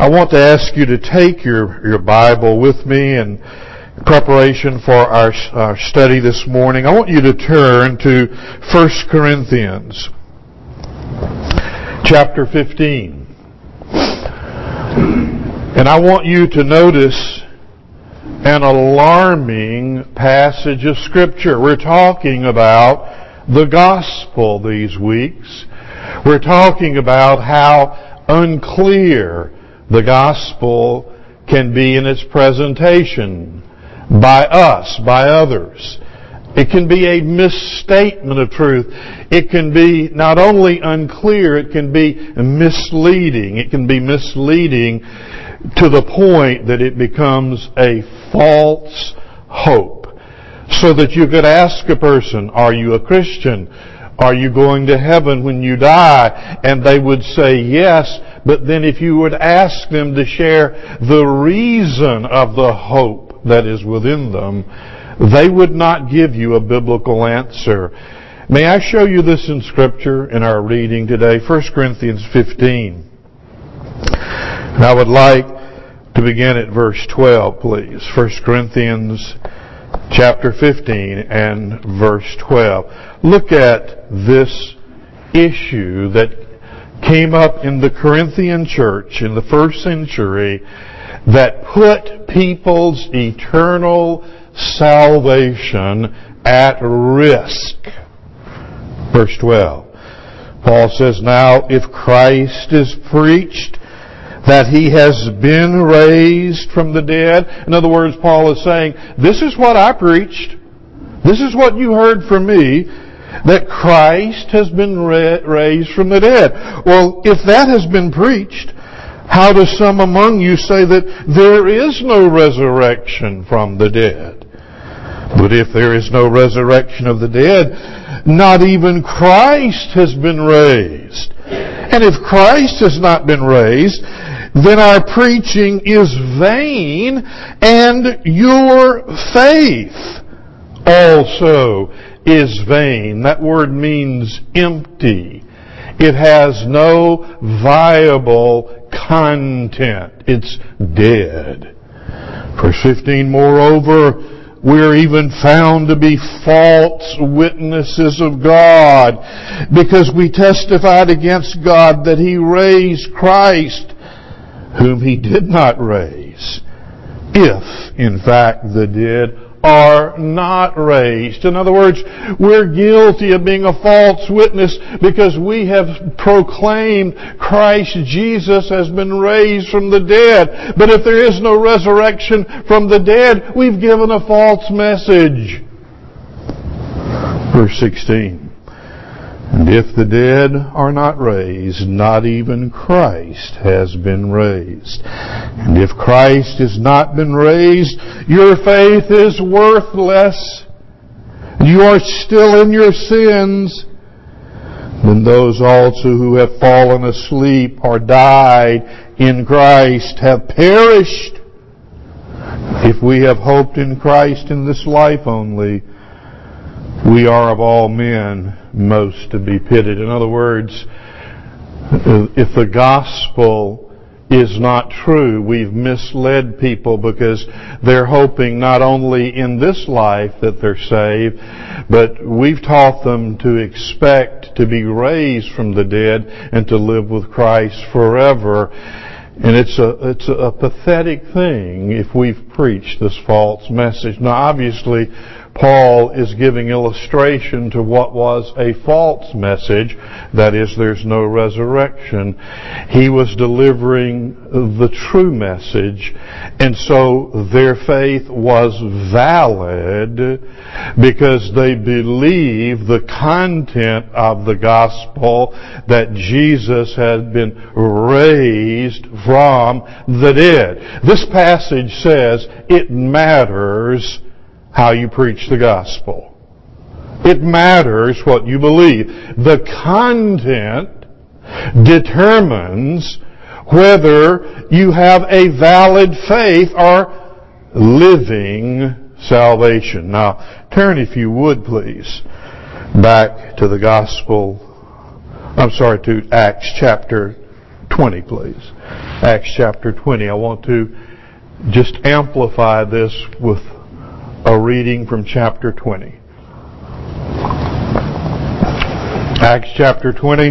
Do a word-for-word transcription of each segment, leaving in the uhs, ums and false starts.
I want to ask you to take your, your Bible with me in preparation for our, our study this morning. I want you to turn to First Corinthians chapter fifteen. And I want you to notice an alarming passage of Scripture. We're talking about the gospel these weeks. We're talking about how unclear the gospel can be in its presentation by us, by others. It can be a misstatement of truth. It can be not only unclear, it can be misleading. It can be misleading to the point that it becomes a false hope. So that you could ask a person, are you a Christian? Are you going to heaven when you die? And they would say yes, but then if you would ask them to share the reason of the hope that is within them, they would not give you a biblical answer. May I show you this in Scripture in our reading today? First Corinthians fifteen. And I would like to begin at verse twelve, please. First Corinthians chapter fifteen and verse twelve. Look at this issue that came up in the Corinthian church in the first century that put people's eternal salvation at risk. Verse twelve. Paul says, now if Christ is preached that He has been raised from the dead. In other words, Paul is saying, this is what I preached. This is what you heard from me, that Christ has been ra- raised from the dead. Well, if that has been preached, how do some among you say that there is no resurrection from the dead? But if there is no resurrection of the dead, not even Christ has been raised. And if Christ has not been raised, then our preaching is vain, and your faith also is vain. That word means empty. It has no viable content. It's dead. Verse fifteen, moreover, we're even found to be false witnesses of God, because we testified against God that He raised Christ, whom He did not raise, if, in fact, the dead are not raised. In other words, we're guilty of being a false witness because we have proclaimed Christ Jesus has been raised from the dead. But if there is no resurrection from the dead, we've given a false message. Verse sixteen. And if the dead are not raised, not even Christ has been raised. And if Christ has not been raised, your faith is worthless. You are still in your sins. Then those also who have fallen asleep or died in Christ have perished. If we have hoped in Christ in this life only, we are of all men most to be pitied. In other words, if the gospel is not true, we've misled people because they're hoping not only in this life that they're saved, but we've taught them to expect to be raised from the dead and to live with Christ forever. And it's a, it's a pathetic thing if we've preached this false message. Now obviously, Paul is giving illustration to what was a false message, that is, there's no resurrection. He was delivering the true message, and so their faith was valid because they believed the content of the gospel that Jesus had been raised from the dead. This passage says it matters how you preach the gospel. It matters what you believe. The content determines whether you have a valid faith or living salvation. Now, turn if you would please back to the gospel, I'm sorry, to Acts chapter twenty, please. Acts chapter twenty. I want to just amplify this with a reading from chapter twenty. Acts chapter twenty.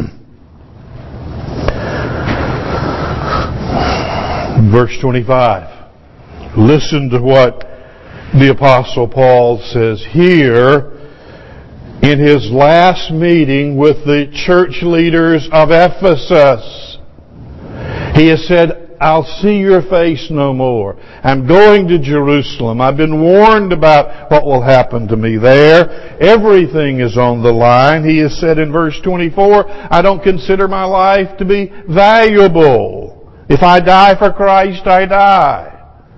Verse twenty-five. Listen to what the Apostle Paul says here in his last meeting with the church leaders of Ephesus. He has said, I'll see your face no more. I'm going to Jerusalem. I've been warned about what will happen to me there. Everything is on the line. He has said in verse twenty-four, I don't consider my life to be valuable. If I die for Christ, I die.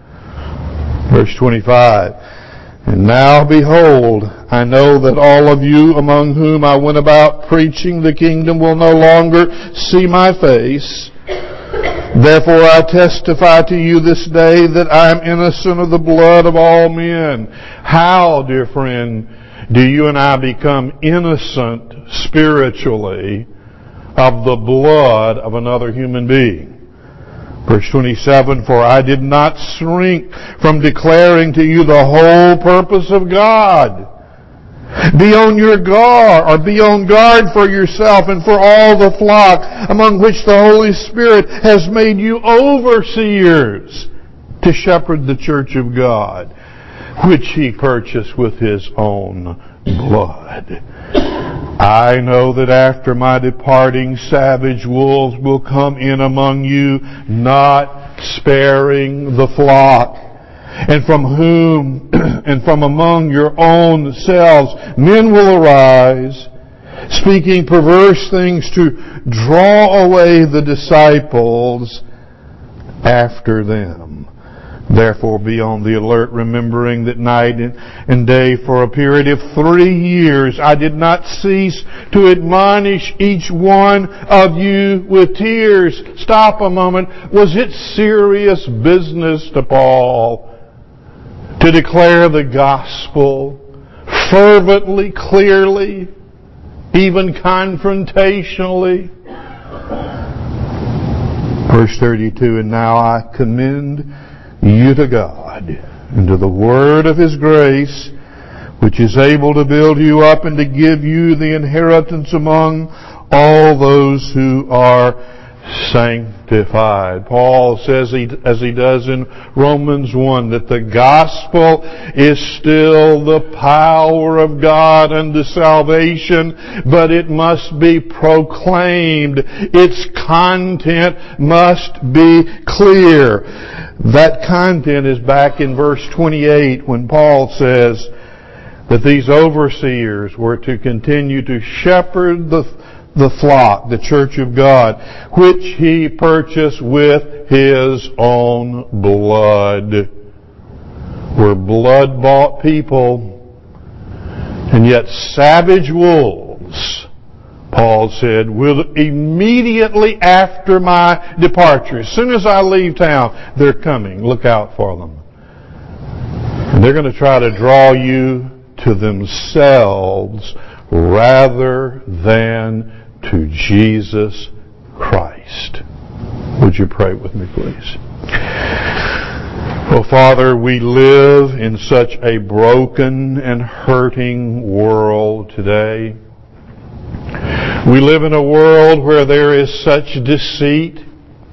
Verse twenty-five, and now behold, I know that all of you among whom I went about preaching the kingdom will no longer see my face. Therefore I testify to you this day that I am innocent of the blood of all men. How, dear friend, do you and I become innocent spiritually of the blood of another human being? Verse twenty-seven, for I did not shrink from declaring to you the whole purpose of God. Be on your guard, or be on guard for yourself and for all the flock among which the Holy Spirit has made you overseers to shepherd the church of God, which He purchased with His own blood. I know that after my departing, savage wolves will come in among you, not sparing the flock. And from whom, and from among your own selves, men will arise, speaking perverse things to draw away the disciples after them. Therefore be on the alert, remembering that night and day for a period of three years I did not cease to admonish each one of you with tears. Stop a moment. Was it serious business to Paul to declare the gospel fervently, clearly, even confrontationally? Verse thirty-two, and now I commend you to God and to the word of His grace, which is able to build you up and to give you the inheritance among all those who are sanctified. Paul says, he, as he does in Romans one, that the gospel is still the power of God unto salvation, but it must be proclaimed. Its content must be clear. That content is back in verse twenty-eight when Paul says that these overseers were to continue to shepherd the the flock, the church of God, which He purchased with His own blood. We're blood-bought people, and yet savage wolves, Paul said, will immediately after my departure, as soon as I leave town, they're coming. Look out for them. And they're going to try to draw you to themselves rather than to Jesus Christ. Would you pray with me, please? Oh, Father, we live in such a broken and hurting world today. We live in a world where there is such deceit.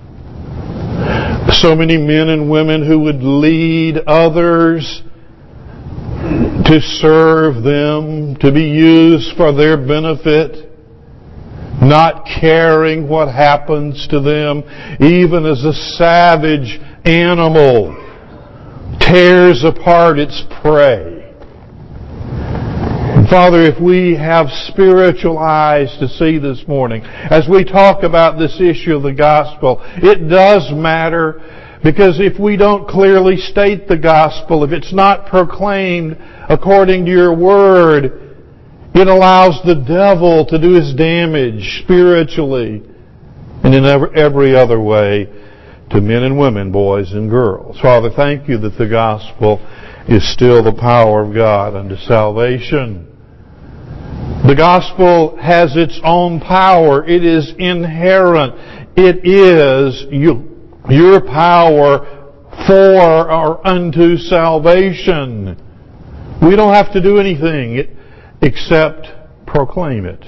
So many men and women who would lead others to serve them, to be used for their benefit, not caring what happens to them, even as a savage animal tears apart its prey. And Father, if we have spiritual eyes to see this morning, as we talk about this issue of the gospel, it does matter, because if we don't clearly state the gospel, if it's not proclaimed according to your word, it allows the devil to do his damage spiritually and in every other way to men and women, boys and girls. Father, thank you that the gospel is still the power of God unto salvation. The gospel has its own power. It is inherent it is you, your power for or unto salvation. We don't have to do anything except proclaim it.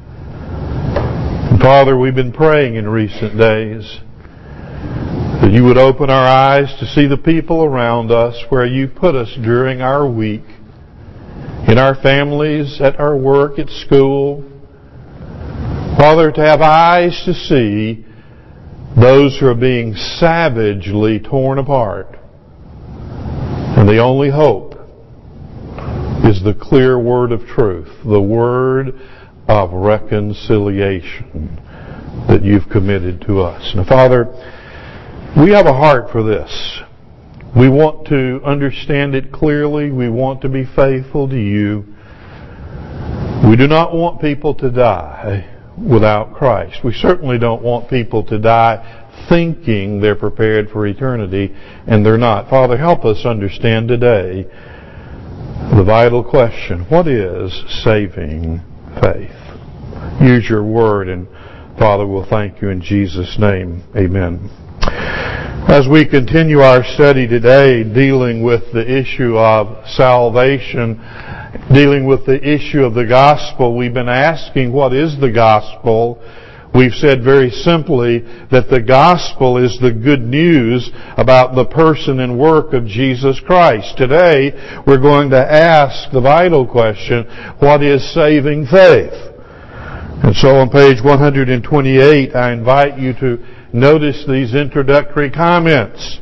And Father, we've been praying in recent days that you would open our eyes to see the people around us where you put us during our week, in our families, at our work, at school. Father, to have eyes to see those who are being savagely torn apart. And the only hope is the clear word of truth, the word of reconciliation that you've committed to us. Now, Father, we have a heart for this. We want to understand it clearly. We want to be faithful to you. We do not want people to die without Christ. We certainly don't want people to die thinking they're prepared for eternity, and they're not. Father, help us understand today the vital question: what is saving faith? Use your word, and Father, we'll thank you in Jesus' name. Amen. As we continue our study today dealing with the issue of salvation, dealing with the issue of the gospel, we've been asking, what is the gospel? We've said very simply that the gospel is the good news about the person and work of Jesus Christ. Today, we're going to ask the vital question, what is saving faith? And so on page one hundred twenty-eight, I invite you to notice these introductory comments.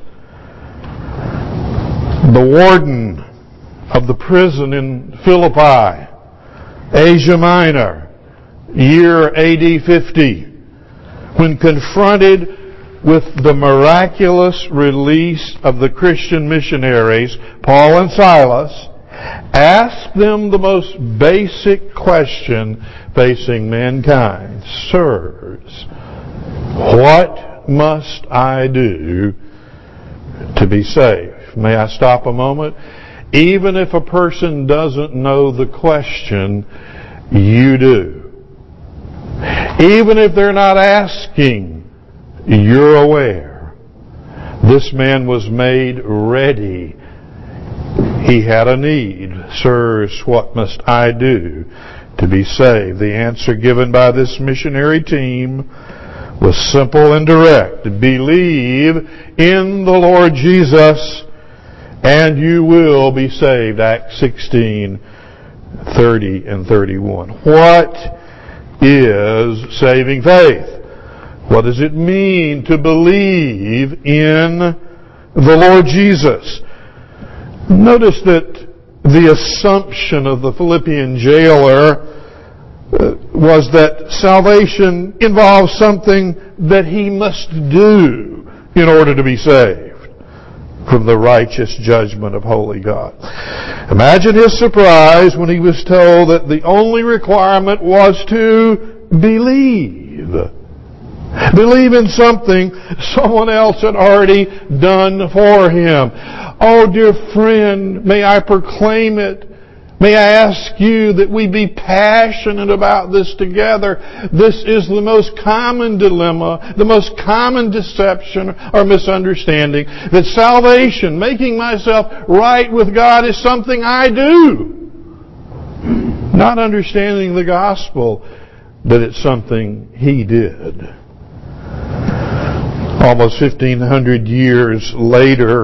The warden of the prison in Philippi, Asia Minor, year A D fifty, when confronted with the miraculous release of the Christian missionaries, Paul and Silas, asked them the most basic question facing mankind. Sirs, what must I do to be saved? May I stop a moment? Even if a person doesn't know the question, you do. Even if they're not asking, you're aware. This man was made ready. He had a need. Sirs, what must I do to be saved? The answer given by this missionary team was simple and direct. Believe in the Lord Jesus and you will be saved. Acts sixteen, thirty and thirty-one. What is saving faith? What does it mean to believe in the Lord Jesus? Notice that the assumption of the Philippian jailer was that salvation involves something that he must do in order to be saved from the righteous judgment of holy God. Imagine his surprise when he was told that the only requirement was to believe. Believe in something someone else had already done for him. Oh, dear friend, may I proclaim it. May I ask you that we be passionate about this together. This is the most common dilemma, the most common deception or misunderstanding, that salvation, making myself right with God, is something I do. Not understanding the gospel, that it's something He did. Almost fifteen hundred years later,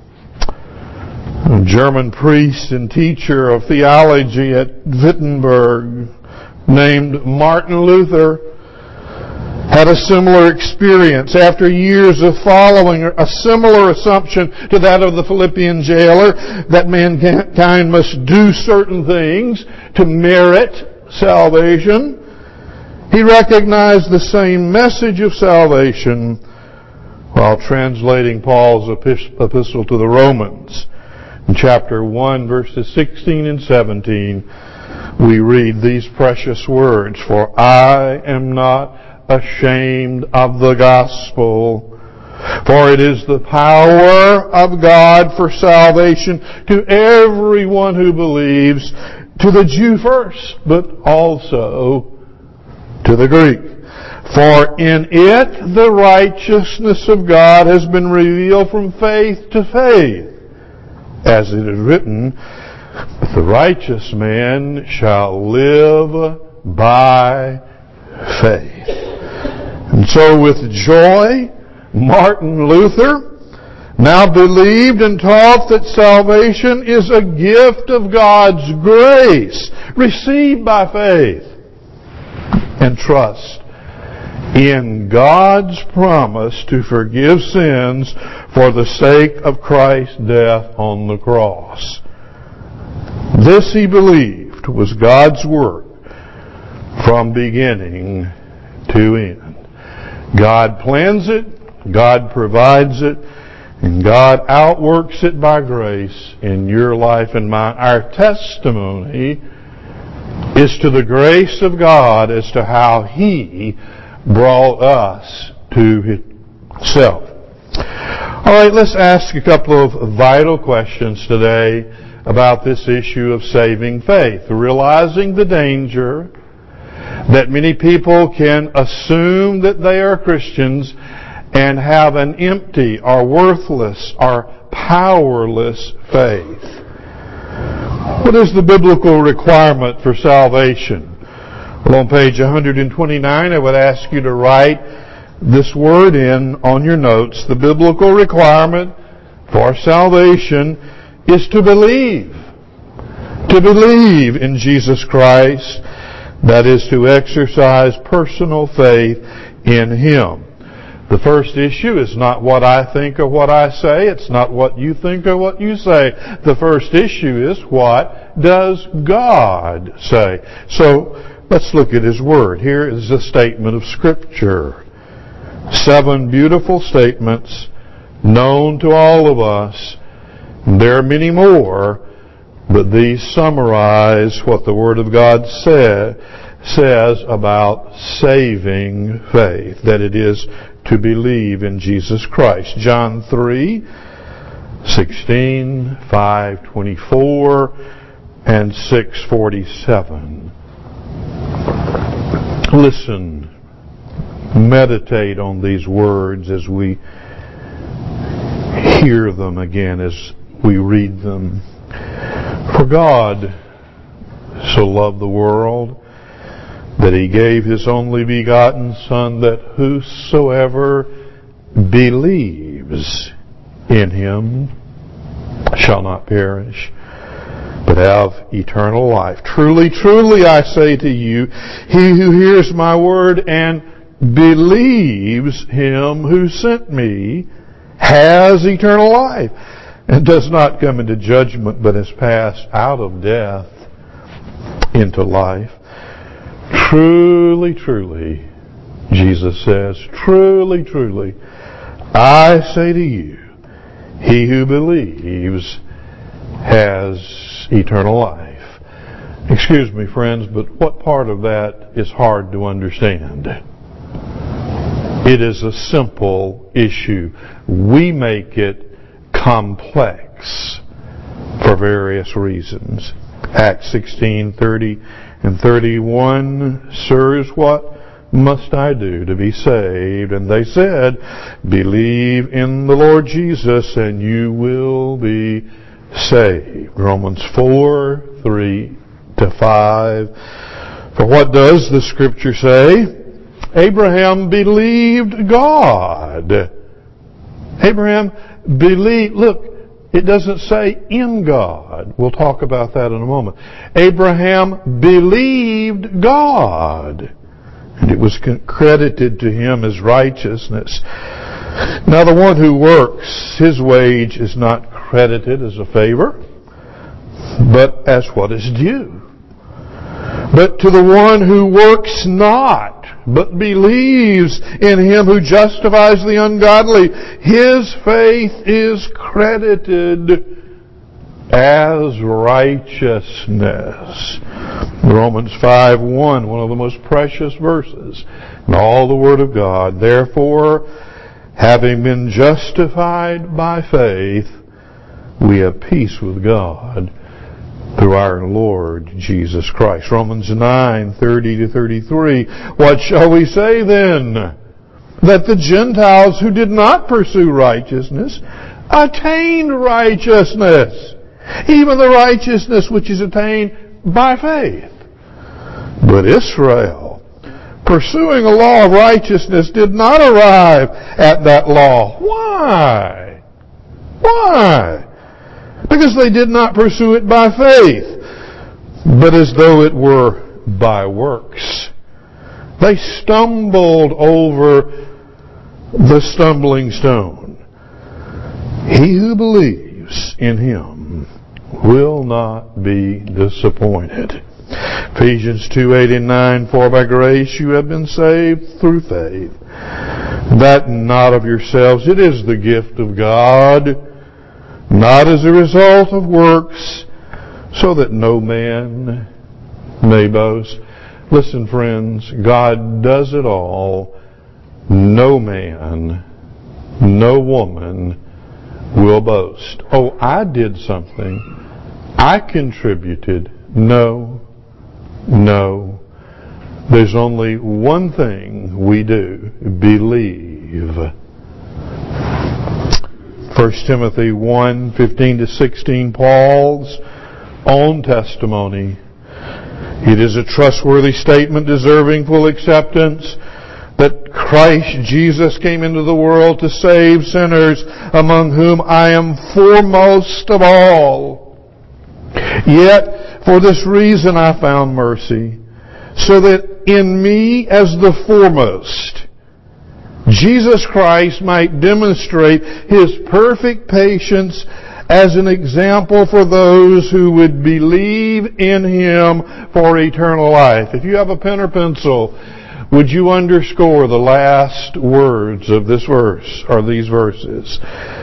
a German priest and teacher of theology at Wittenberg named Martin Luther had a similar experience. After years of following a similar assumption to that of the Philippian jailer, that mankind must do certain things to merit salvation, he recognized the same message of salvation while translating Paul's epistle to the Romans. In chapter one, verses sixteen and seventeen, we read these precious words, "For I am not ashamed of the gospel, for it is the power of God for salvation to everyone who believes, to the Jew first, but also to the Greek. For in it the righteousness of God has been revealed from faith to faith. As it is written, the righteous man shall live by faith. And so with joy, Martin Luther now believed and taught that salvation is a gift of God's grace, received by faith and trust in God's promise to forgive sins for the sake of Christ's death on the cross. This, he believed, was God's work from beginning to end. God plans it, God provides it, and God outworks it by grace in your life and mine. Our testimony is to the grace of God as to how He brought us to Himself. All right, let's ask a couple of vital questions today about this issue of saving faith, realizing the danger that many people can assume that they are Christians and have an empty or worthless or powerless faith. What is the biblical requirement for salvation? Well, on page one hundred twenty-nine, I would ask you to write this word in on your notes. The biblical requirement for salvation is to believe. To believe in Jesus Christ. That is to exercise personal faith in Him. The first issue is not what I think or what I say. It's not what you think or what you say. The first issue is, what does God say? So, let's look at His Word. Here is a statement of Scripture. Seven beautiful statements known to all of us. There are many more, but these summarize what the Word of God say, says about saving faith, that it is to believe in Jesus Christ. John three sixteen, five twenty-four, and six forty-seven. Listen, meditate on these words as we hear them again, as we read them. For God so loved the world that He gave His only begotten Son, that whosoever believes in Him shall not perish, but have eternal life. Truly, truly, I say to you, he who hears my word and believes Him who sent me has eternal life, and does not come into judgment, but has passed out of death into life. Truly, truly, Jesus says, truly, truly, I say to you, he who believes has eternal life. Excuse me, friends, but what part of that is hard to understand? It is a simple issue. We make it complex for various reasons. Acts sixteen, thirty and thirty-one, Sirs, what must I do to be saved? And they said, believe in the Lord Jesus and you will be saved. Romans four, three to five. For what does the Scripture say? Abraham believed God. Abraham believed, look, it doesn't say in God. We'll talk about that in a moment. Abraham believed God, and it was credited to him as righteousness. Now the one who works, his wage is not credited as a favor, but as what is due. But to the one who works not, but believes in Him who justifies the ungodly, his faith is credited as righteousness. Romans five one, one of the most precious verses in all the Word of God. Therefore, having been justified by faith, we have peace with God through our Lord Jesus Christ. Romans nine, thirty to thirty-three. What shall we say then? That the Gentiles who did not pursue righteousness attained righteousness, even the righteousness which is attained by faith. But Israel, pursuing a law of righteousness, did not arrive at that law. Why? Why? Because they did not pursue it by faith, but as though it were by works. They stumbled over the stumbling stone. He who believes in Him will not be disappointed. Ephesians two, eight and nine, for by grace you have been saved through faith, that not of yourselves, it is the gift of God, not as a result of works, so that no man may boast. Listen, friends, God does it all. No man, no woman will boast. Oh, I did something. I contributed. No, no. There's only one thing we do. Believe. First Timothy one, fifteen to sixteen, Paul's own testimony. It is a trustworthy statement deserving full acceptance that Christ Jesus came into the world to save sinners, among whom I am foremost of all. Yet, for this reason I found mercy, so that in me as the foremost, Jesus Christ might demonstrate His perfect patience as an example for those who would believe in Him for eternal life. If you have a pen or pencil, would you underscore the last words of this verse, or these verses?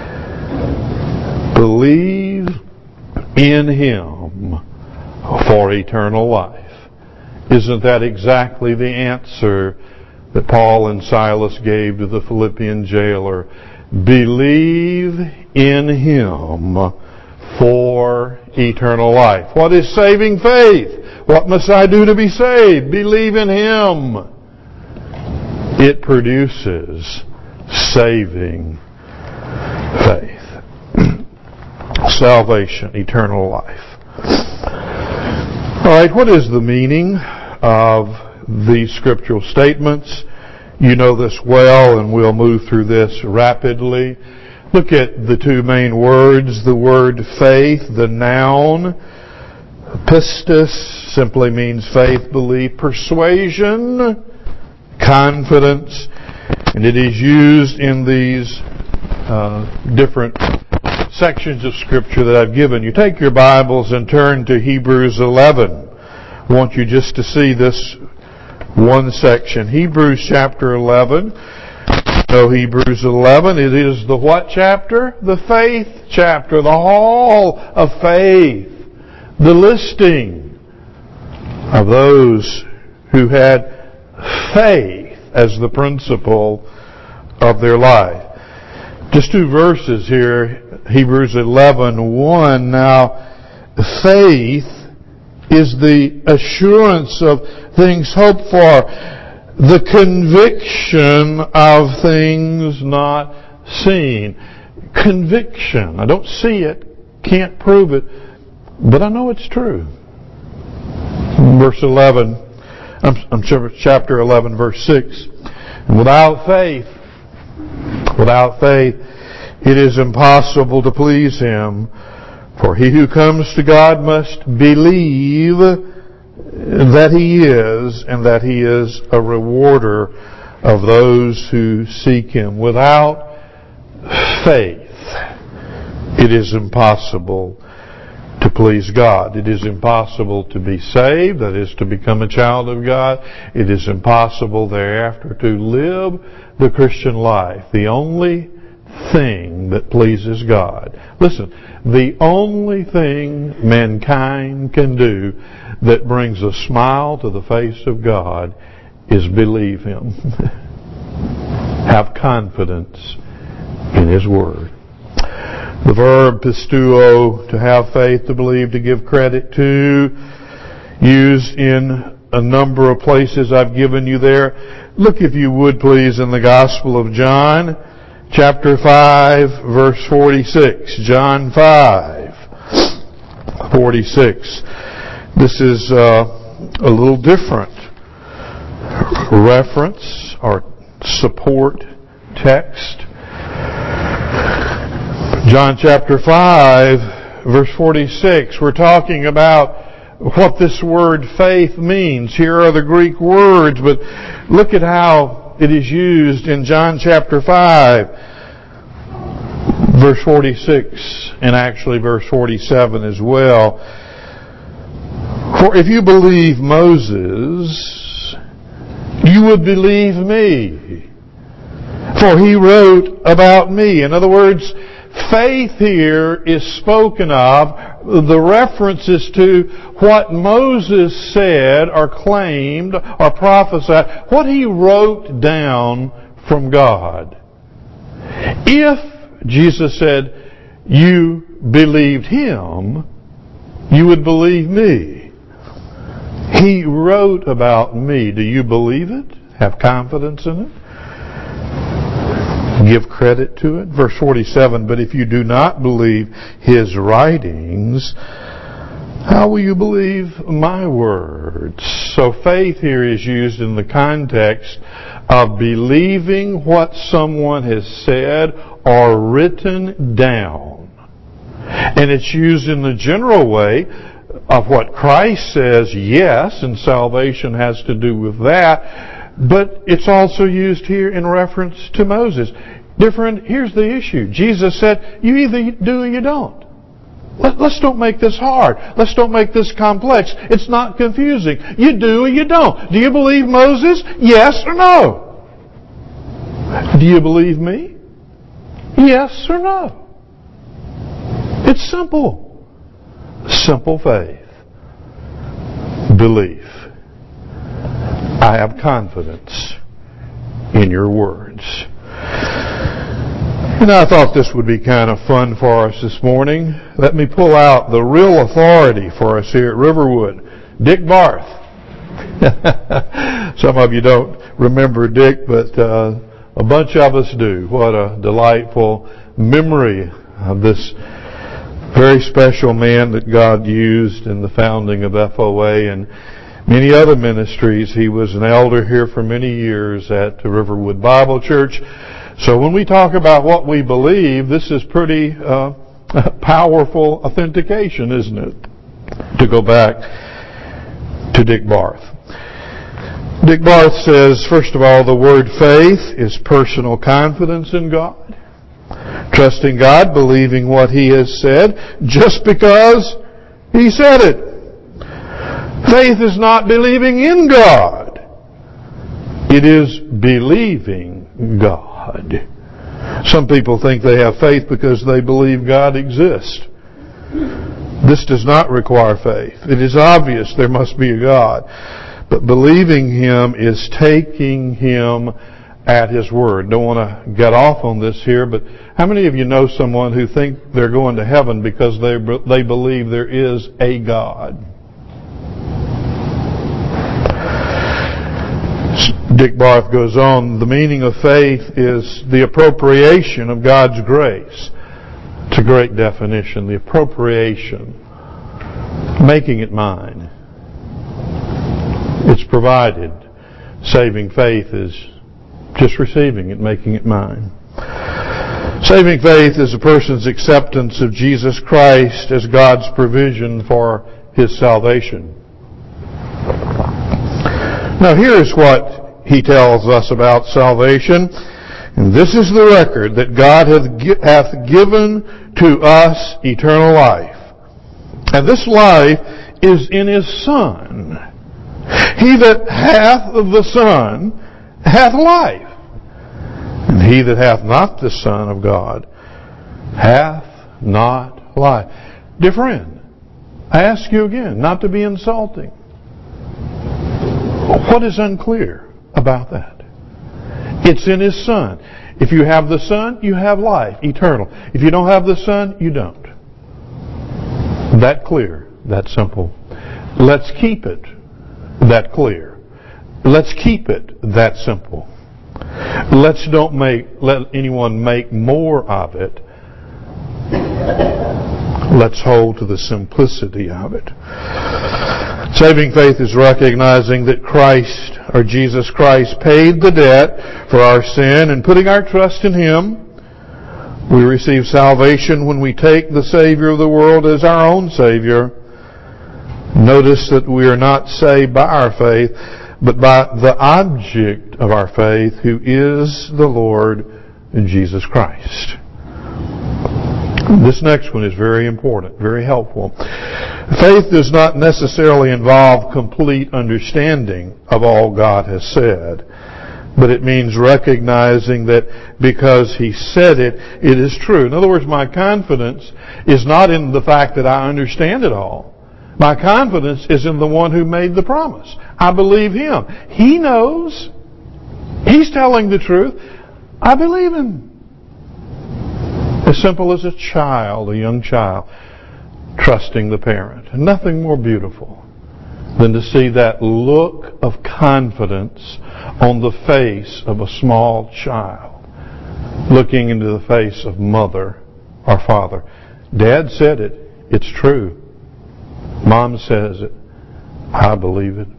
Believe in Him for eternal life. Isn't that exactly the answer that Paul and Silas gave to the Philippian jailer? Believe in Him for eternal life. What is saving faith? What must I do to be saved? Believe in Him. It produces saving faith. Salvation, eternal life. All right, what is the meaning of these scriptural statements? You know this well, and we'll move through this rapidly. Look at the two main words. The word faith, the noun. Pistis simply means faith, belief. Persuasion, confidence. And it is used in these uh, different sections of Scripture that I've given you. Take your Bibles and turn to Hebrews eleven. I want you just to see this one section. Hebrews chapter eleven. So Hebrews eleven, it is the what chapter? The faith chapter. The hall of faith. The listing of those who had faith as the principle of their life. Just two verses here. Hebrews eleven one. Now, faith is the assurance of things hoped for, the conviction of things not seen. Conviction. I don't see it, can't prove it, but I know it's true. Verse eleven, I'm, I'm chapter eleven, verse six. And without faith, without faith, it is impossible to please Him. For he who comes to God must believe that He is, and that He is a rewarder of those who seek Him. Without faith, it is impossible to please God. It is impossible to be saved, that is, to become a child of God. It is impossible thereafter to live the Christian life. The only thing that pleases God. Listen, the only thing mankind can do that brings a smile to the face of God is believe Him. Have confidence in His Word. The verb pisteuo, to have faith, to believe, to give credit to, used in a number of places I've given you there. Look, if you would please, in the Gospel of John, chapter five, verse forty-six. John five, forty-six. This is uh, a little different reference or support text. John chapter five, verse forty-six, we're talking about what this word faith means. Here are the Greek words, but look at how it is used in John chapter five, verse forty-six, and actually verse forty-seven as well. For if you believe Moses, you would believe me, for he wrote about me. In other words, faith here is spoken of. The references to what Moses said or claimed or prophesied, what he wrote down from God. If, Jesus said, you believed him, you would believe me. He wrote about me. Do you believe it? Have confidence in it? Give credit to it. Verse forty-seven, but if you do not believe his writings, how will you believe my words? So faith here is used in the context of believing what someone has said or written down. And it's used in the general way of what Christ says, yes, and salvation has to do with that. But it's also used here in reference to Moses. Different, here's the issue. Jesus said, you either do or you don't. Let, let's don't make this hard. Let's don't make this complex. It's not confusing. You do or you don't. Do you believe Moses? Yes or no? Do you believe me? Yes or no? It's simple. Simple faith. Belief. I have confidence in your words. And I thought this would be kind of fun for us this morning. Let me pull out the real authority for us here at Riverwood, Dick Barth. Some of you don't remember Dick, but uh, a bunch of us do. What a delightful memory of this very special man that God used in the founding of F O A and many other ministries. He was an elder here for many years at the Riverwood Bible Church. So when we talk about what we believe, this is pretty uh, powerful authentication, isn't it? To go back to Dick Barth. Dick Barth says, first of all, the word faith is personal confidence in God. Trusting God, believing what He has said, just because He said it. Faith is not believing in God. It is believing God. Some people think they have faith because they believe God exists. This does not require faith. It is obvious there must be a God. But believing Him is taking Him at His word. Don't want to get off on this here, but how many of you know someone who think they're going to heaven because they they believe there is a God? Dick Barth goes on, the meaning of faith is the appropriation of God's grace. It's a great definition, the appropriation. Making it mine. It's provided. Saving faith is just receiving it, making it mine. Saving faith is a person's acceptance of Jesus Christ as God's provision for His salvation. Now here's what He tells us about salvation. And this is the record, that God hath given to us eternal life. And this life is in His Son. He that hath the Son hath life. And he that hath not the Son of God hath not life. Dear friend, I ask you again, not to be insulting. What is unclear about that? It's in His Son. If you have the Son, you have life, eternal. If you don't have the Son, you don't. That clear, that simple. Let's keep it that clear. Let's keep it that simple. Let's don't make let anyone make more of it. Let's hold to the simplicity of it. Saving faith is recognizing that Christ, or Jesus Christ, paid the debt for our sin and putting our trust in Him. We receive salvation when we take the Savior of the world as our own Savior. Notice that we are not saved by our faith, but by the object of our faith, who is the Lord Jesus Christ. This next one is very important, very helpful. Faith does not necessarily involve complete understanding of all God has said, but it means recognizing that because He said it, it is true. In other words, my confidence is not in the fact that I understand it all. My confidence is in the one who made the promise. I believe Him. He knows. He's telling the truth. I believe Him. As simple as a child, a young child, trusting the parent. And nothing more beautiful than to see that look of confidence on the face of a small child, looking into the face of mother or father. Dad said it. It's true. Mom says it. I believe it.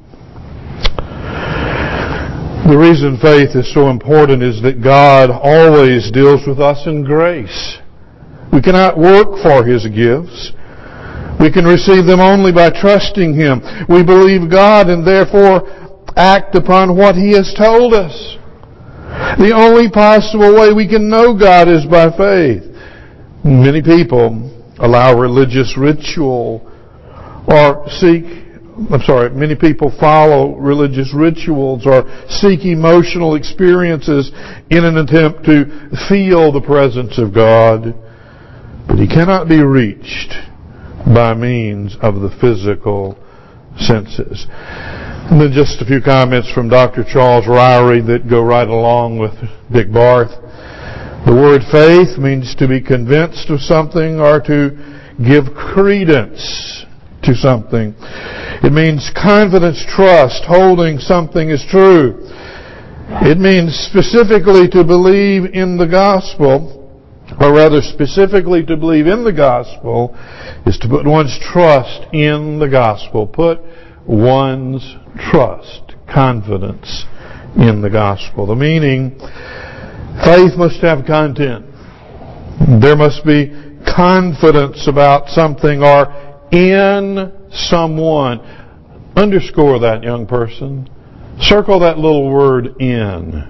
The reason faith is so important is that God always deals with us in grace. We cannot work for His gifts. We can receive them only by trusting Him. We believe God and therefore act upon what He has told us. The only possible way we can know God is by faith. Many people allow religious ritual or seek I'm sorry, many people follow religious rituals or seek emotional experiences in an attempt to feel the presence of God. But He cannot be reached by means of the physical senses. And then just a few comments from Doctor Charles Ryrie that go right along with Dick Barth. The word faith means to be convinced of something or to give credence to something. It means confidence, trust, holding something as true. It means specifically to believe in the gospel, or rather specifically to believe in the gospel is to put one's trust in the gospel. Put one's trust, confidence in the gospel. The meaning, faith must have content. There must be confidence about something or in someone. Underscore that, young person. Circle that little word in.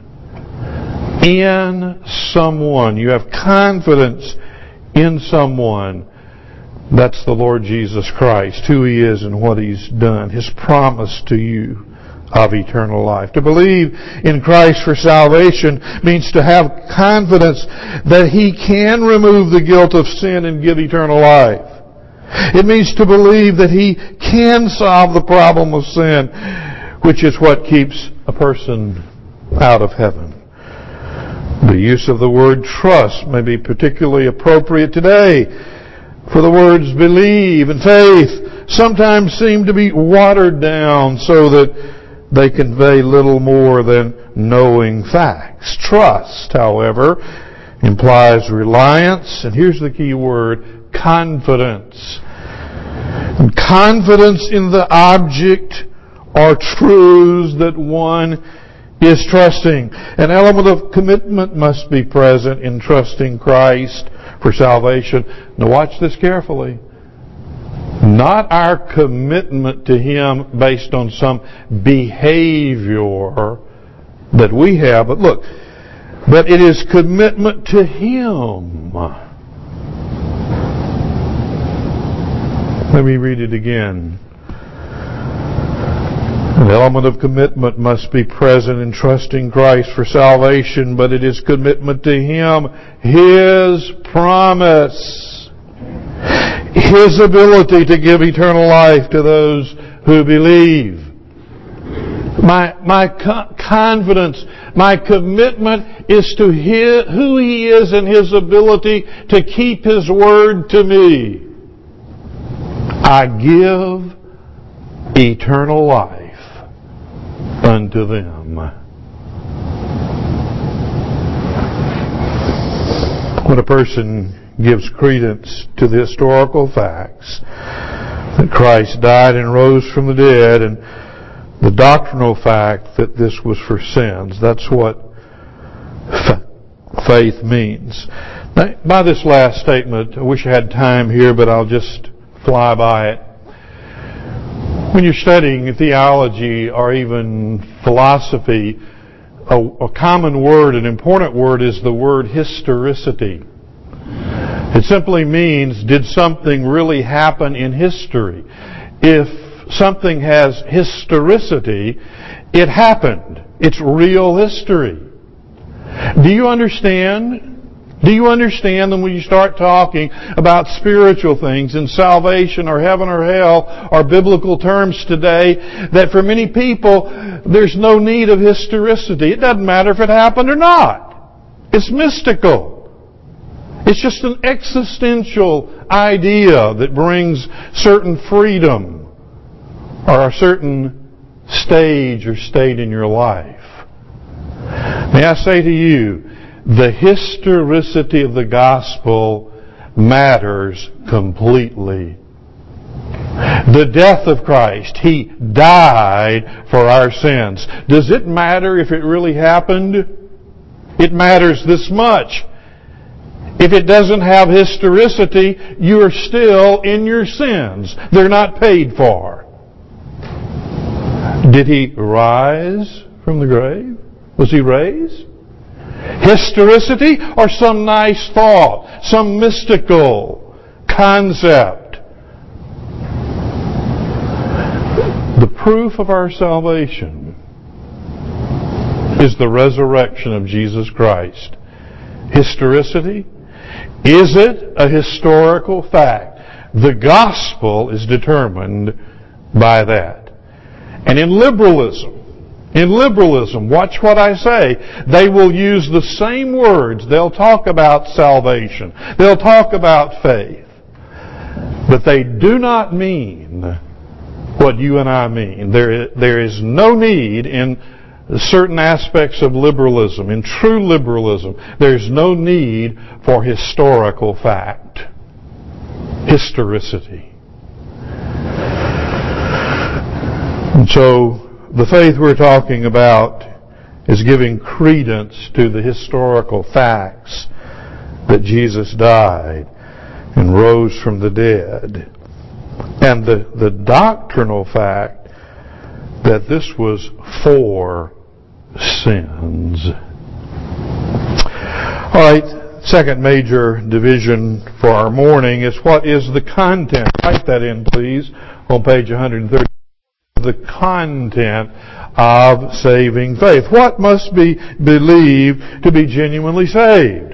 In someone. You have confidence in someone. That's the Lord Jesus Christ, who He is and what He's done. His promise to you of eternal life. To believe in Christ for salvation means to have confidence that He can remove the guilt of sin and give eternal life. It means to believe that He can solve the problem of sin, which is what keeps a person out of heaven. The use of the word trust may be particularly appropriate today, for the words believe and faith sometimes seem to be watered down so that they convey little more than knowing facts. Trust, however, implies reliance, and here's the key word, confidence. And confidence in the object or truths that one is trusting. An element of commitment must be present in trusting Christ for salvation. Now watch this carefully. Not our commitment to Him based on some behavior that we have, but look, but it is commitment to Him. Let me read it again. An element of commitment must be present in trusting Christ for salvation, but it is commitment to Him, His promise, His ability to give eternal life to those who believe. My, my co- confidence, my commitment is to his, who He is and His ability to keep His word to me. I give eternal life unto them. When a person gives credence to the historical facts that Christ died and rose from the dead, and the doctrinal fact that this was for sins, that's what faith means. Now, by this last statement, I wish I had time here, but I'll just fly by it. When you're studying theology or even philosophy, a, a common word, an important word, is the word historicity. It simply means, did something really happen in history? If something has historicity, it happened. It's real history. Do you understand? Do you understand that when you start talking about spiritual things and salvation or heaven or hell or biblical terms today, that for many people there's no need of historicity. It doesn't matter if it happened or not. It's mystical. It's just an existential idea that brings certain freedom or a certain stage or state in your life. May I say to you, the historicity of the gospel matters completely. The death of Christ, He died for our sins. Does it matter if it really happened? It matters this much. If it doesn't have historicity, you are still in your sins. They're not paid for. Did He rise from the grave? Was He raised? Historicity or some nice thought, some mystical concept? The proof of our salvation is the resurrection of Jesus Christ. Historicity? Is it a historical fact? The gospel is determined by that. And in liberalism, In liberalism, watch what I say, they will use the same words. They'll talk about salvation. They'll talk about faith. But they do not mean what you and I mean. There, there is no need in certain aspects of liberalism, in true liberalism, there's no need for historical fact. Historicity. And so, the faith we're talking about is giving credence to the historical facts that Jesus died and rose from the dead. And the, the doctrinal fact that this was for sins. All right, second major division for our morning is what is the content. Write that in, please, on page one thirty. The content of saving faith. What must be believed to be genuinely saved?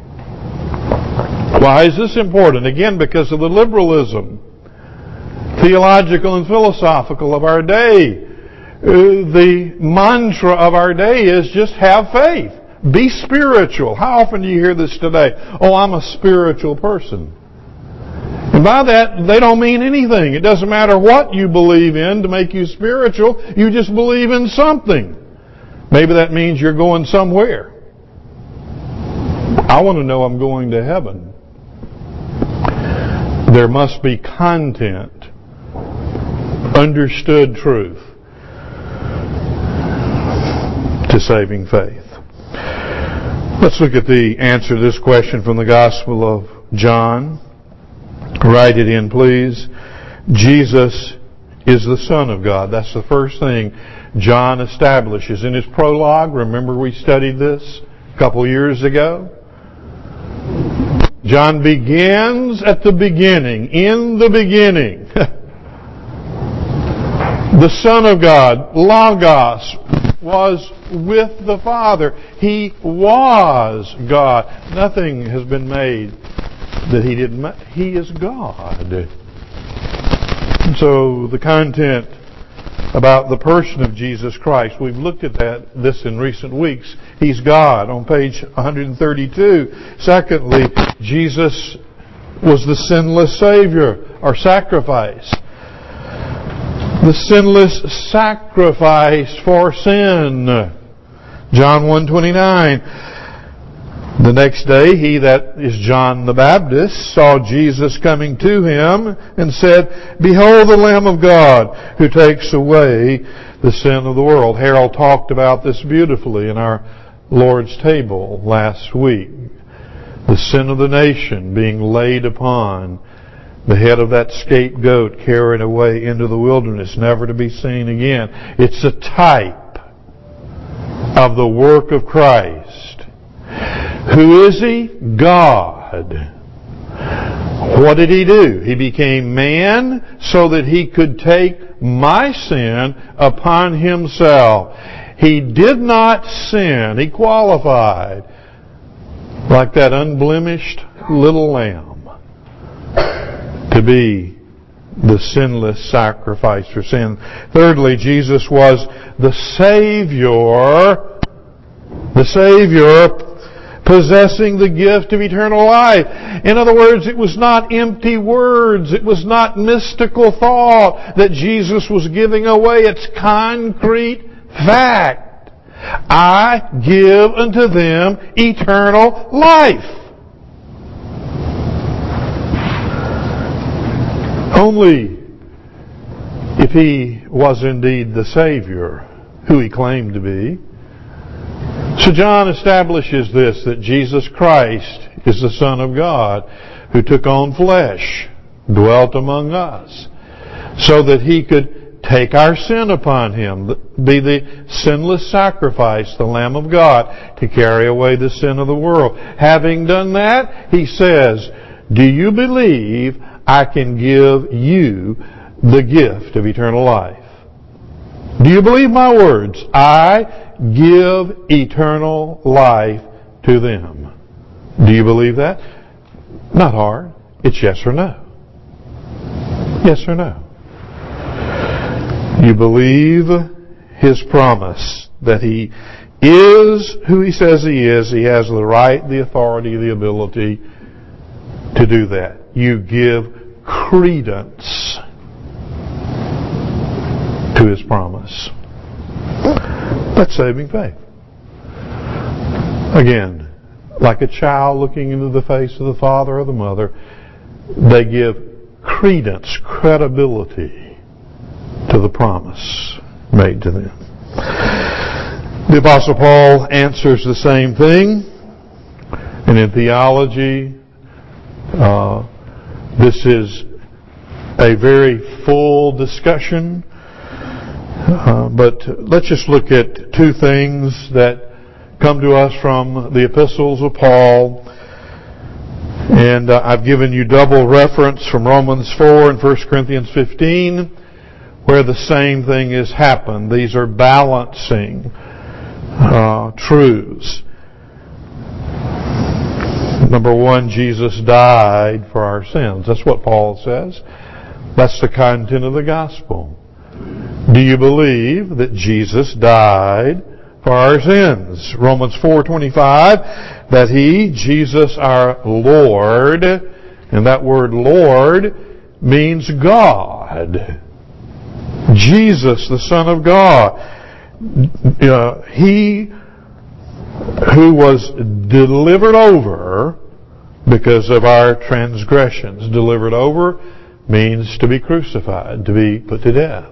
Why is this important? Again, because of the liberalism, theological and philosophical of our day. Uh, the mantra of our day is just have faith. Be spiritual. How often do you hear this today? Oh, I'm a spiritual person. And by that, they don't mean anything. It doesn't matter what you believe in to make you spiritual. You just believe in something. Maybe that means you're going somewhere. I want to know I'm going to heaven. There must be content, understood truth to saving faith. Let's look at the answer to this question from the Gospel of John. Write it in, please. Jesus is the Son of God. That's the first thing John establishes in his prologue. Remember we studied this a couple years ago? John begins at the beginning. In the beginning. The Son of God, Logos, was with the Father. He was God. Nothing has been made that He didn't make. He is God. And so the content about the person of Jesus Christ. We've looked at that this in recent weeks. He's God on page one thirty-two. Secondly, Jesus was the sinless Savior or sacrifice. The sinless sacrifice for sin. John one twenty-nine. The next day, he, that is John the Baptist, saw Jesus coming to him and said, "Behold the Lamb of God who takes away the sin of the world." Harold talked about this beautifully in our Lord's table last week. The sin of the nation being laid upon the head of that scapegoat, carried away into the wilderness, never to be seen again. It's a type of the work of Christ. Who is He? God. What did He do? He became man so that He could take my sin upon Himself. He did not sin. He qualified like that unblemished little lamb to be the sinless sacrifice for sin. Thirdly, Jesus was the Savior, the Savior possessing the gift of eternal life. In other words, it was not empty words. It was not mystical thought that Jesus was giving away. It's concrete fact. I give unto them eternal life. Only if He was indeed the Savior, who He claimed to be. So John establishes this, that Jesus Christ is the Son of God who took on flesh, dwelt among us, so that He could take our sin upon Him, be the sinless sacrifice, the Lamb of God, to carry away the sin of the world. Having done that, He says, "Do you believe I can give you the gift of eternal life? Do you believe my words? I give eternal life to them." Do you believe that? Not hard. It's yes or no. Yes or no. You believe His promise that He is who He says He is. He has the right, the authority, the ability to do that. You give credence to His promise. That's saving faith. Again, like a child looking into the face of the father or the mother, they give credence, credibility to the promise made to them. The Apostle Paul answers the same thing. And in theology, uh, this is a very full discussion. Uh, but let's just look at two things that come to us from the epistles of Paul. And uh, I've given you double reference from Romans four and First Corinthians fifteen, where the same thing has happened. These are balancing uh, truths. Number one, Jesus died for our sins. That's what Paul says. That's the content of the gospel. Do you believe that Jesus died for our sins? Romans four twenty-five, that He, Jesus our Lord, and that word Lord means God. Jesus, the Son of God. Uh, he who was delivered over because of our transgressions. Delivered over means to be crucified, to be put to death.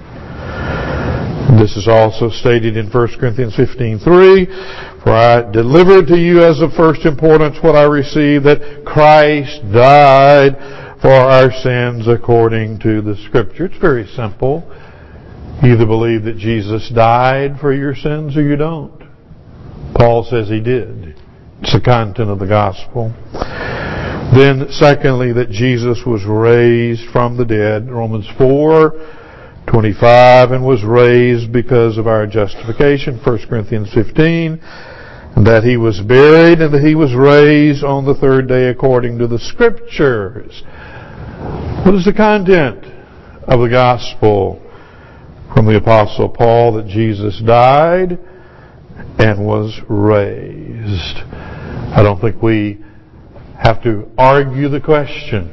This is also stated in First Corinthians fifteen three, "For I delivered to you as of first importance what I received, that Christ died for our sins according to the Scripture." It's very simple. You either believe that Jesus died for your sins or you don't. Paul says He did. It's the content of the gospel. Then, secondly, that Jesus was raised from the dead. Romans four twenty-five, and was raised because of our justification. First Corinthians fifteen, and that He was buried and that He was raised on the third day according to the Scriptures. What is the content of the gospel? from the Apostle Paul that Jesus died and was raised. I don't think we have to argue the question,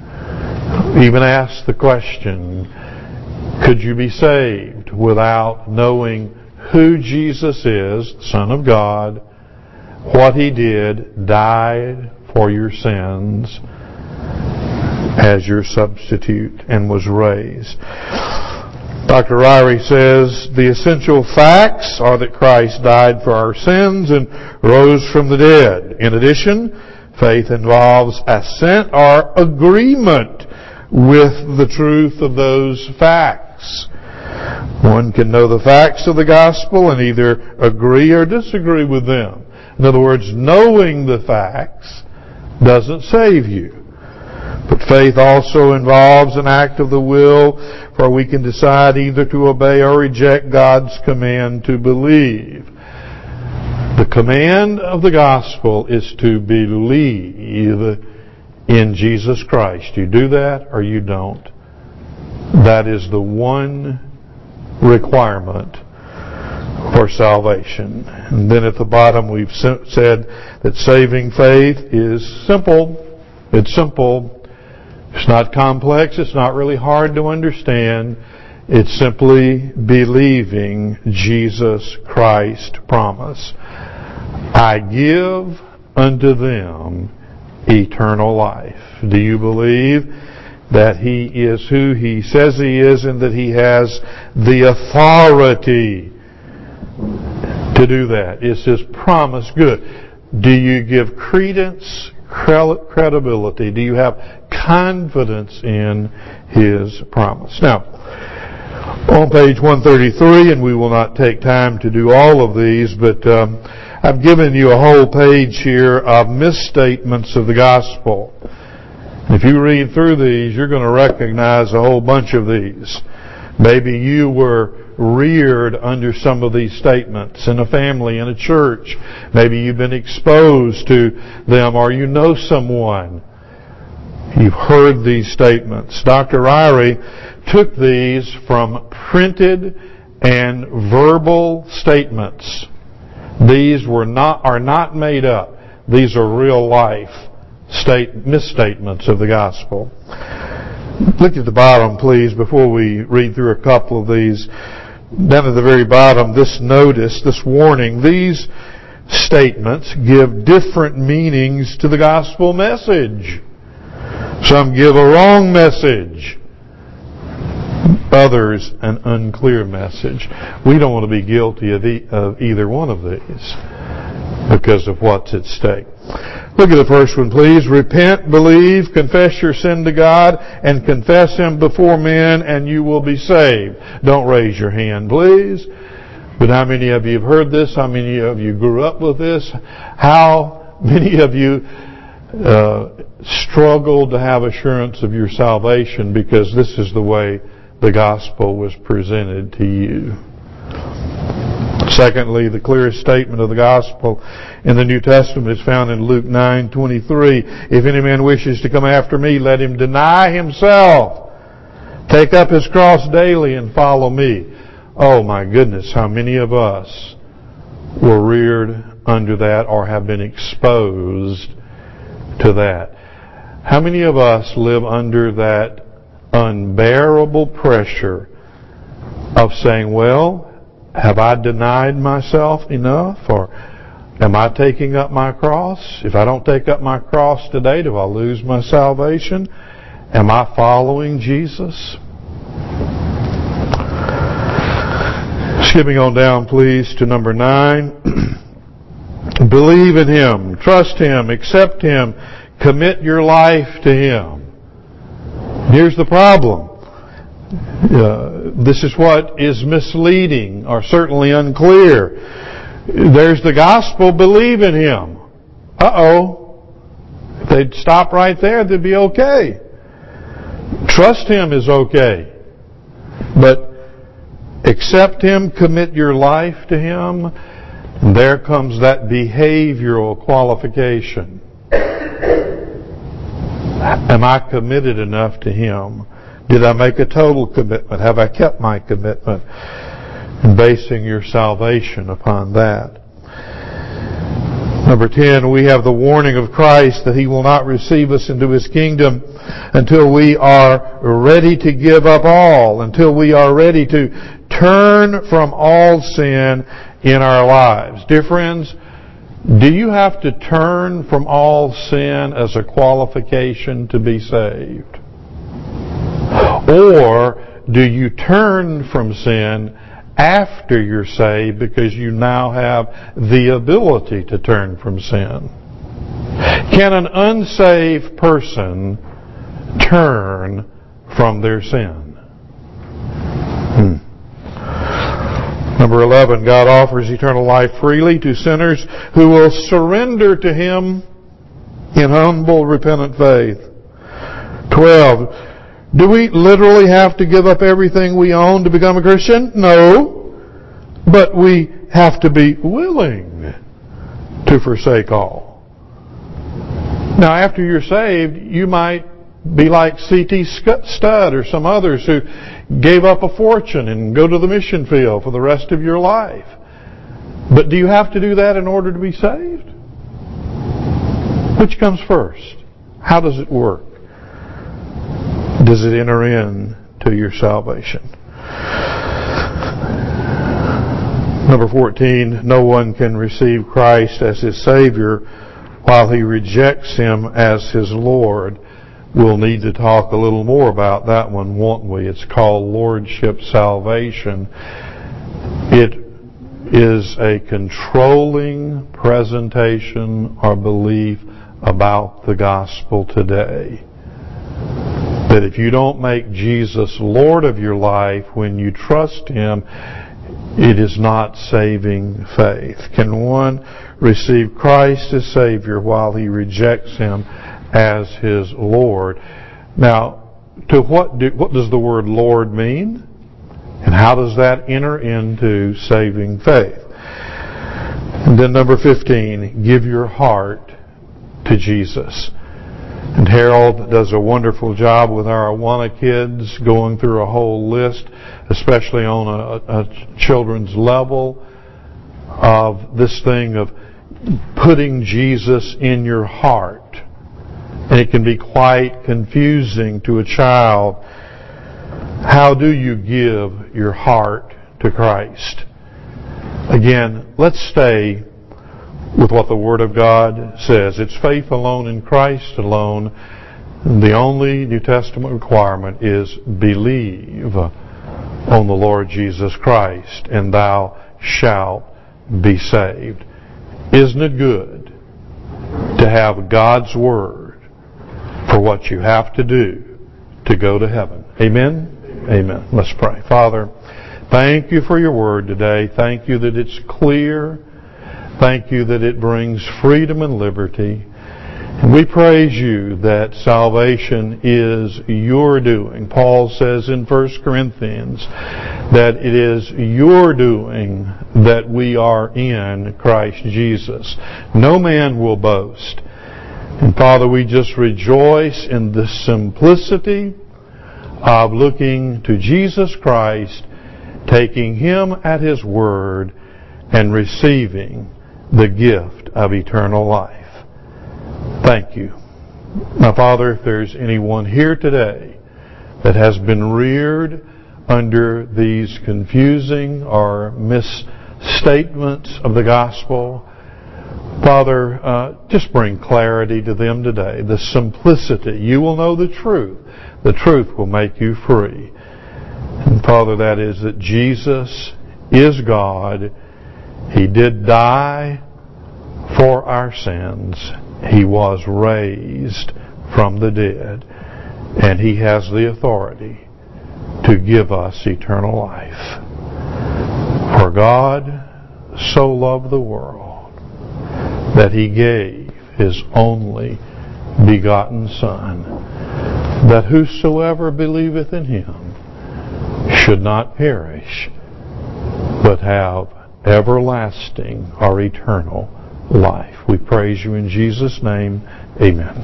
even ask the question, could you be saved without knowing who Jesus is, the Son of God, what He did, died for your sins as your substitute, and was raised. Doctor Ryrie says, the essential facts are that Christ died for our sins and rose from the dead. In addition, faith involves assent or agreement with the truth of those facts. One can know the facts of the gospel and either agree or disagree with them. In other words, knowing the facts doesn't save you. But faith also involves an act of the will, for we can decide either to obey or reject God's command to believe. The command of the gospel is to believe in Jesus Christ. You do that or you don't. That is the one requirement for salvation. And then at the bottom we've said that saving faith is simple. It's simple. It's not complex. It's not really hard to understand. It's simply believing Jesus Christ's promise. I give unto them eternal life. Do you believe that He is who He says He is and that He has the authority to do that? Is His promise good? Do you give credence, credibility? Do you have confidence in His promise? Now, on page one thirty-three, and we will not take time to do all of these, but um, I've given you a whole page here of misstatements of the gospel. If you read through these, you're going to recognize a whole bunch of these. Maybe you were reared under some of these statements in a family, in a church. Maybe you've been exposed to them, or you know someone. You've heard these statements. Doctor Ryrie took these from printed and verbal statements. These were not are not made up. These are real life state misstatements of the gospel. Look at the bottom, please, before we read through a couple of these. Down at the very bottom, this notice, this warning, these statements give different meanings to the gospel message. Some give a wrong message. Others, an unclear message. We don't want to be guilty of, e- of either one of these because of what's at stake. Look at the first one, please. Repent, believe, confess your sin to God, and confess Him before men, and you will be saved. Don't raise your hand, please. But how many of you have heard this? How many of you grew up with this? How many of you uh, struggled to have assurance of your salvation because this is the way the gospel was presented to you? Secondly, the clearest statement of the gospel in the New Testament is found in Luke nine twenty-three. If any man wishes to come after me, let him deny himself, take up his cross daily, and follow me. Oh my goodness, how many of us were reared under that or have been exposed to that? How many of us live under that unbearable pressure of saying, well, have I denied myself enough? Or am I taking up my cross? If I don't take up my cross today, do I lose my salvation? Am I following Jesus? Skipping on down, please, to number nine. Believe in Him, trust Him, accept Him, commit your life to Him. Here's the problem. Uh, this is what is misleading or certainly unclear. There's the gospel, believe in Him. Uh-oh. If they'd stop right there, they'd be okay. Trust Him is okay. But accept Him, commit your life to Him, there comes that behavioral qualification. Am I committed enough to Him Did I make a total commitment? Have I kept my commitment? And basing your salvation upon that. Number ten, we have the warning of Christ that He will not receive us into His kingdom until we are ready to give up all, until we are ready to turn from all sin in our lives. Dear friends, do you have to turn from all sin as a qualification to be saved? Or do you turn from sin after you're saved because you now have the ability to turn from sin? Can an unsaved person turn from their sin? Hmm. Number eleven, God offers eternal life freely to sinners who will surrender to Him in humble, repentant faith. twelve, do we literally have to give up everything we own to become a Christian? No. But we have to be willing to forsake all. Now, after you're saved, you might be like C T Studd or some others who gave up a fortune and go to the mission field for the rest of your life. But do you have to do that in order to be saved? Which comes first? How does it work? Does it enter into your salvation? Number fourteen, no one can receive Christ as his Savior while he rejects Him as his Lord. We'll need to talk a little more about that one, won't we? It's called Lordship Salvation. It is a controlling presentation or belief about the gospel today. That if you don't make Jesus Lord of your life when you trust Him, it is not saving faith. Can one receive Christ as Savior while he rejects Him as his Lord? Now, to what do, what does the word Lord mean? And how does that enter into saving faith? And then number fifteen, give your heart to Jesus. And Harold does a wonderful job with our Awana kids, going through a whole list, especially on a, a children's level, of this thing of putting Jesus in your heart. And it can be quite confusing to a child. How do you give your heart to Christ? Again, let's stay with what the Word of God says. It's faith alone in Christ alone. The only New Testament requirement is believe on the Lord Jesus Christ, and thou shalt be saved. Isn't it good to have God's Word for what you have to do to go to heaven? Amen? Amen. Amen. Let's pray. Father, thank you for your Word today. Thank you that it's clear. Thank you that it brings freedom and liberty. And we praise you that salvation is your doing. Paul says in First Corinthians that it is your doing that we are in Christ Jesus. No man will boast. And Father, we just rejoice in the simplicity of looking to Jesus Christ, taking Him at His word, and receiving the gift of eternal life. Thank you. Now, Father, if there's anyone here today that has been reared under these confusing or misstatements of the gospel, Father, uh, just bring clarity to them today. The simplicity. You will know the truth. The truth will make you free. And Father, that is that Jesus is God. He did die for our sins. He was raised from the dead. And He has the authority to give us eternal life. For God so loved the world that He gave His only begotten Son, that whosoever believeth in Him should not perish, but have everlasting or eternal life. We praise you in Jesus' name. Amen.